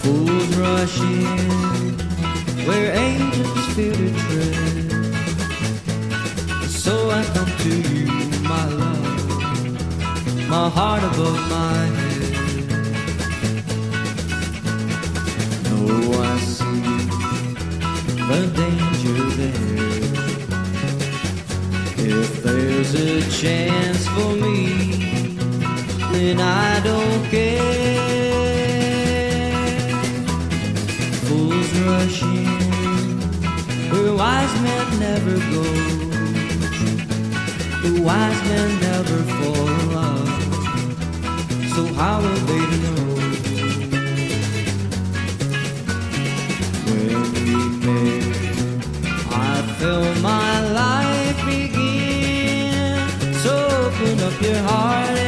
Fools rush in where angels fear to tread. So I come to you, my love, my heart above my head. Oh, I see the danger there. If there's a chance for me, then I don't care. Fools rush in where wise men never go. The wise men never fall in love, so how are they to know? When we met, I felt my life begin. So open up your heart